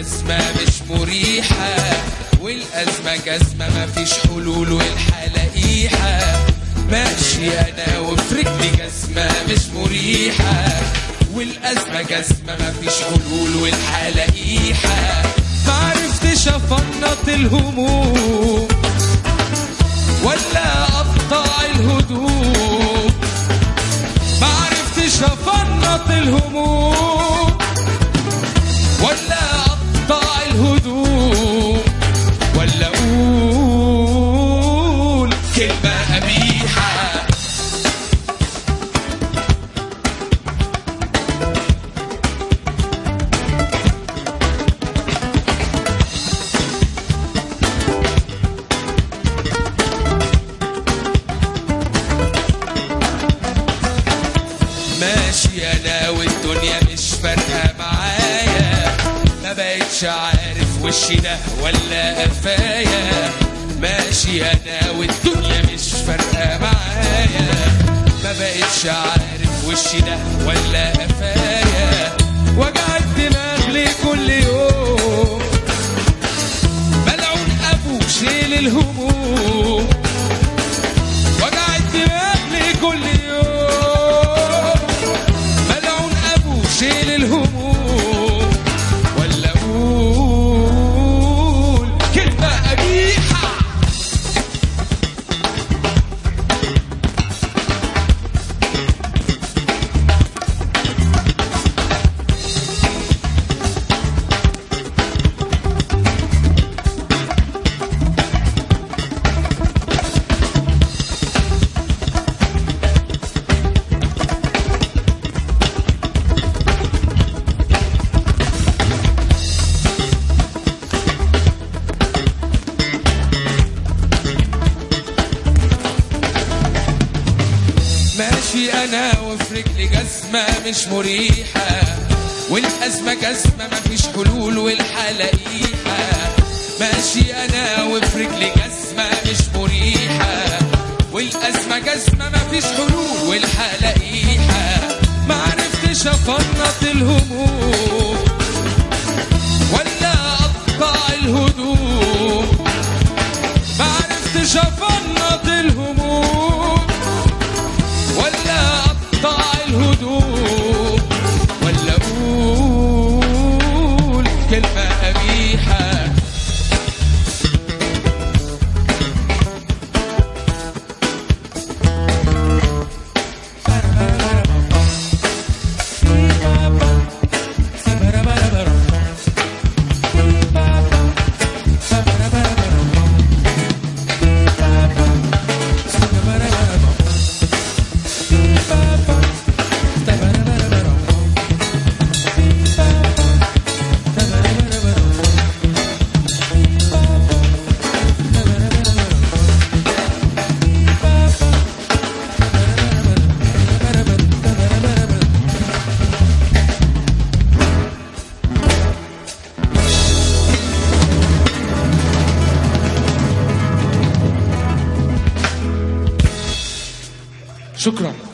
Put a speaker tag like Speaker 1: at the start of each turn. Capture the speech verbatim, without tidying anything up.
Speaker 1: جزمة مش مريحة، والأزمة جزمة مفيش حلول والحالة قيحة. ماشي أنا وفي رجلي جزمة مش مريحة، والأزمة جزمة مفيش حلول والحالة قيحة. معرفتش أفنط الهموم ولا أقطع الهدوم، معرفتش أفنط الهموم ولا أقطع الهدوم، ولا أقول كلمة قبيحة. ماشي أنا والدنيا مش فارقة معايا، ما بقتش عارف وشي ده ولا قفايا. ماشي أنا والدنيا مش فارقة معايا، ما بقتش عارف وشي ده ولا قفايا. وجع الدماغ لي كل يوم، ملعون أبو شيل الهموم. وجع الدماغ لي كل يوم، ملعون أبو شيل الهموم، ولا أقول كلمة قبيحة. ماشي أنا وفي رجلي جزمة مش مريحة، والأزمة جزمة مفيش حلول والحالة قيحة. ماشي أنا وفي رجلي جزمة مش مريحة، والأزمة جزمة مفيش حلول والحالة قيحة. معرفتش أفنط الهموم ولا أقطع الهدوم، معرفتش أفنط الهموم ولا أقطع الهدوم، ولا أقول كلمة قبيحة. شكرا.